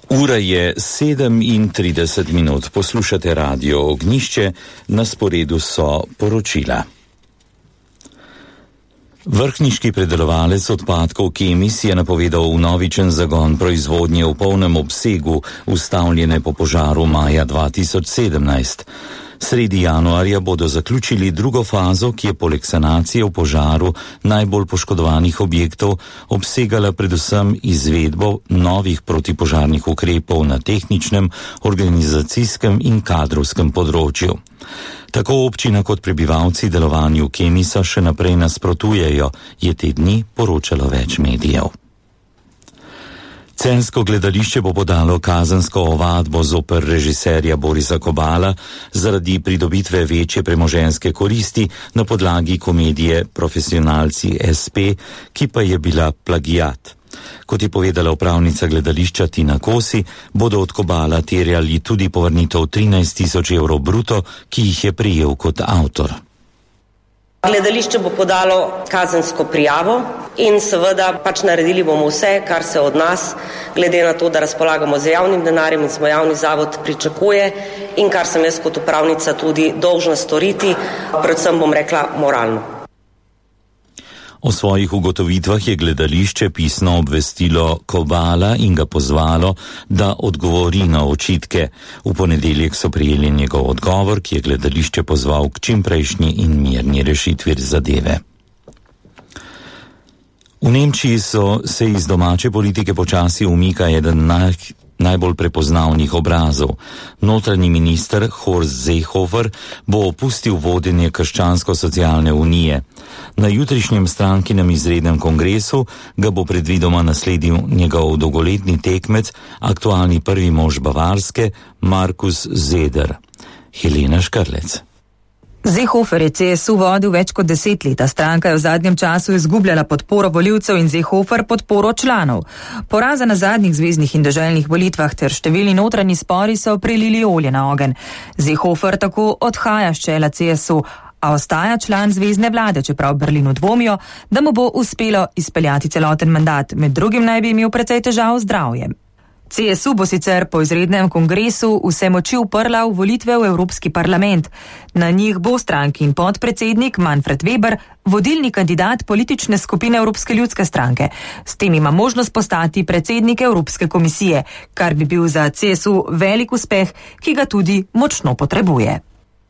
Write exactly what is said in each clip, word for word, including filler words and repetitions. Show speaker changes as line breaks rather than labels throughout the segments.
Ura je sedemintrideset minut, poslušate Radio Ognjišče, na sporedu so poročila. Vrhniški predelovalec odpadkov Kemis je napovedal vnovičen zagon proizvodnje v polnem obsegu, ustavljene po požaru maja dva tisoč sedemnajst. Sredi januarja bodo zaključili drugo fazo, ki je poleg sanacije v požaru najbolj poškodovanih objektov obsegala predvsem izvedbo novih protipožarnih ukrepov na tehničnem, organizacijskem in kadrovskem področju. Tako občina kot prebivalci delovanju Kemisa še naprej nasprotujejo, je te dni poročalo več medijev. Celjsko gledališče bo podalo kazensko ovadbo zoper režiserja Borisa Kobala zaradi pridobitve večje premoženjske koristi na podlagi komedije Profesionalci es pe, ki pa je bila plagiat. Kot je povedala upravnica gledališča Tina Kosi, bodo od Kobala terjali tudi povrnitev trinajst tisoč evrov bruto, ki jih je prejel kot avtor.
Gledališče bo podalo kazensko prijavo in seveda pač naredili bomo vse, kar se od nas, glede na to, da razpolagamo z javnim denarjem in smo javni zavod, pričakuje in kar sem jaz kot upravnica tudi dolžna storiti, predvsem bom rekla moralno.
O svojih ugotovitvah je gledališče pisno obvestilo Kobala in ga pozvalo, da odgovori na očitke. V ponedeljek so prejeli njegov odgovor, ki je gledališče pozval k čimprejšnji in mirni rešitvi zadeve. V Nemčiji so se iz domače politike počasi umika eden naj, najbolj prepoznavnih obrazov. Notranji minister Horst Seehofer bo opustil vodenje Krščansko-socialne unije. Na jutrišnjem strankinem izrednem kongresu ga bo predvidoma nasledil njegov dolgoletni tekmec, aktualni prvi mož Bavarske, Markus Zeder. Helena Škrlec.
Seehofer je ce es u vodil več kot deset let, a stranka je v zadnjem času izgubljala podporo volivcev in Seehofer podporo članov. Poraza na zadnjih zveznih in deželnih volitvah ter številni notranji spori so prilili olje na ogenj. Seehofer tako odhaja s čela ce es u, a ostaja član zvezne vlade, čeprav v Berlinu dvomijo, da mu bo uspelo izpeljati celoten mandat, med drugim naj bi imel precej težav z zdravjem. ce es u bo sicer po izrednem kongresu vse moči uprla v volitve v Evropski parlament. Na njih bo stranki in podpredsednik Manfred Weber vodilni kandidat politične skupine Evropske ljudske stranke. S tem ima možnost postati predsednik Evropske komisije, kar bi bil za ce es u velik uspeh, ki ga tudi močno potrebuje.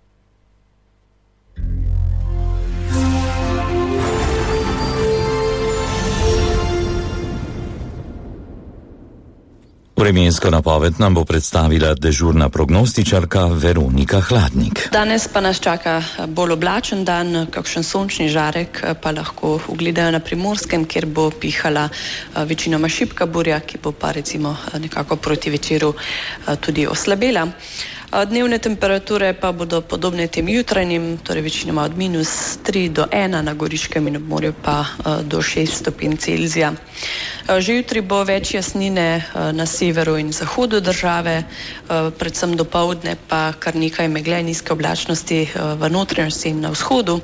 Vremensko napoved nam bo predstavila dežurna prognostičarka Veronika Hladnik.
Danes pa nas čaka bolj oblačen dan, kakšen sončni žarek pa lahko ugledajo na Primorskem, kjer bo pihala večinoma šibka burja, ki bo pa recimo nekako proti večeru tudi oslabela. Dnevne temperature pa bodo podobne tem jutranjim, torej večinoma od minus tri do ena, na Goriškem in ob morju pa do šest stopinj Celzija. Že jutri bo več jasnine na severu in zahodu države, predvsem dopoldne pa kar nekaj megle, nizke oblačnosti v notranjosti in na vzhodu.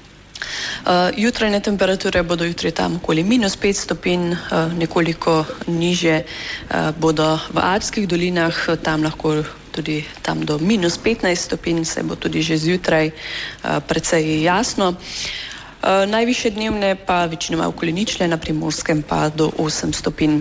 Uh, jutrajne temperature bodo jutri tam okoli minus pet stopinj, uh, nekoliko niže uh, bodo v Alpskih dolinah, tam lahko tudi tam do minus petnajst stopinj, se bo tudi že zjutraj uh, precej jasno. Uh, najvišje dnevne pa večinoma okoli ničle, na Primorskem pa do osem stopinj.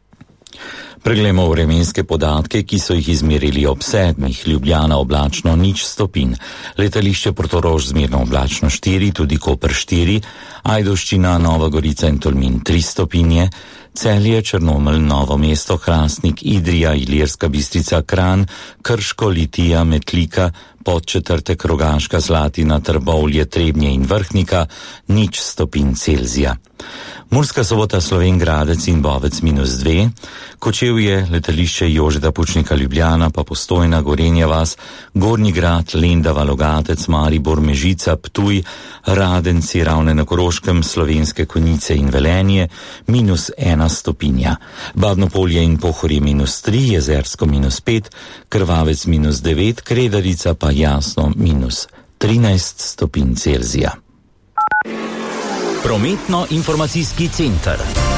Preglejmo vremenske podatke, ki so jih izmerili ob sedmih. Ljubljana oblačno nič stopinj, letališče Portorož zmerno oblačno štiri, tudi Koper štiri, Ajdovščina, Nova Gorica in Tolmin tri stopinje, Celje, Črnomelj, Novo mesto, Hrastnik, Idrija, Ilirska Bistrica, Kranj, Krško, Litija, Metlika, Podčetrtek, Rogaška, Slatina, Trbovlje, Trebnje in Vrhnika, nič stopinj Celzija. Murska Sobota, Slovenj Gradec in Bovec minus dve, Kočevje, letališče Jožeta Pučnika Ljubljana, pa Postojna, Gorenja vas, Gornji Grad, Lendava, Logatec, Maribor, Mežica, Ptuj, Radenci, Ravne na Koroškem, Slovenske Konjice in Velenje, minus ena stopinja. Badnopolje in Pohorje minus tri, Jezersko minus pet, Krvavec minus devet, Kredarica pa Jasno minus trinajst stopinj Celzija.
Prometno-informacijski center.